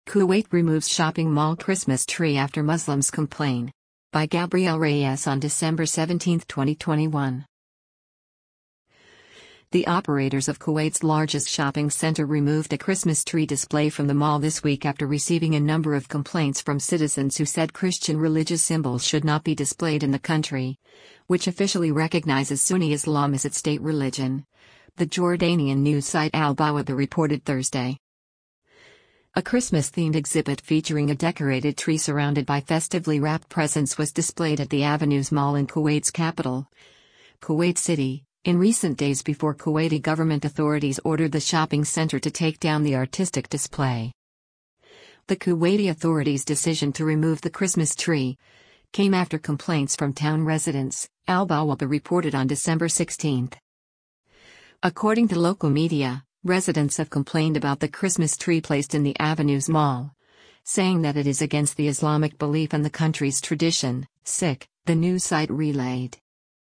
Kuwait removes shopping mall Christmas tree after Muslims complain. By Gabriel Reyes on December 17, 2021. The operators of Kuwait's largest shopping center removed a Christmas tree display from the mall this week after receiving a number of complaints from citizens who said Christian religious symbols should not be displayed in the country, which officially recognizes Sunni Islam as its state religion. The Jordanian news site Al Bawaba reported Thursday. A Christmas-themed exhibit featuring a decorated tree surrounded by festively wrapped presents was displayed at the Avenues Mall in Kuwait's capital, Kuwait City, in recent days before Kuwaiti government authorities ordered the shopping center to take down the artistic display. The Kuwaiti authorities' decision to remove the Christmas tree came after complaints from town residents, Al Bawaba reported on December 16. According to local media, residents have complained about the Christmas tree placed in the Avenues Mall, saying that it is against the Islamic belief and the country's tradition, the news site relayed.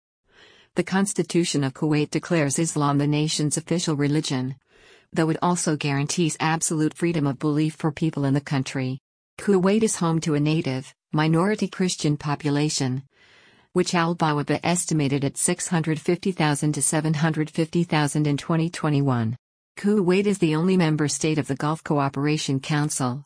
The Constitution of Kuwait declares Islam the nation's official religion, though it also guarantees absolute freedom of belief for people in the country. Kuwait is home to a native, minority Christian population, which Al Bawaba estimated at 650,000 to 750,000 in 2021. Kuwait is the only member state of the Gulf Cooperation Council,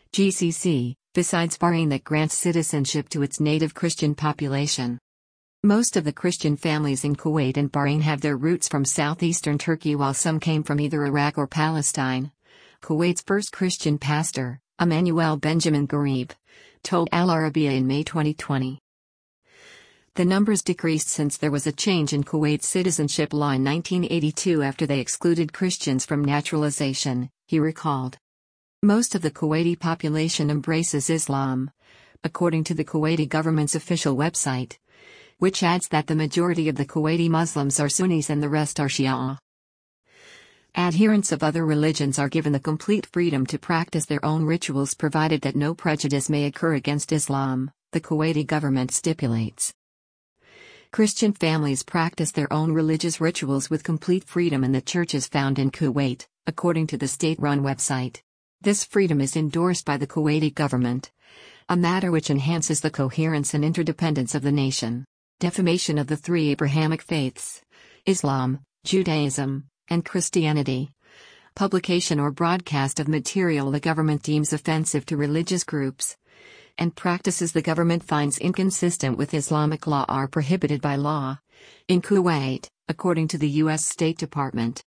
GCC, besides Bahrain that grants citizenship to its native Christian population. Most of the Christian families in Kuwait and Bahrain have their roots from southeastern Turkey, while some came from either Iraq or Palestine. Kuwait's first Christian pastor, Emmanuel Benjamin Gharib, told Al Arabiya in May 2020. The numbers decreased since there was a change in Kuwait's citizenship law in 1982 after they excluded Christians from naturalization, he recalled. Most of the Kuwaiti population embraces Islam, according to the Kuwaiti government's official website, which adds that the majority of the Kuwaiti Muslims are Sunnis and the rest are Shia. Adherents of other religions are given the complete freedom to practice their own rituals provided that no prejudice may occur against Islam, the Kuwaiti government stipulates. Christian families practice their own religious rituals with complete freedom in the churches found in Kuwait, according to the state-run website. This freedom is endorsed by the Kuwaiti government, a matter which enhances the coherence and interdependence of the nation. Defamation of the three Abrahamic faiths, Islam, Judaism, and Christianity. Publication or broadcast of material the government deems offensive to religious groups and practices the government finds inconsistent with Islamic law are prohibited by law in Kuwait, according to the U.S. State Department.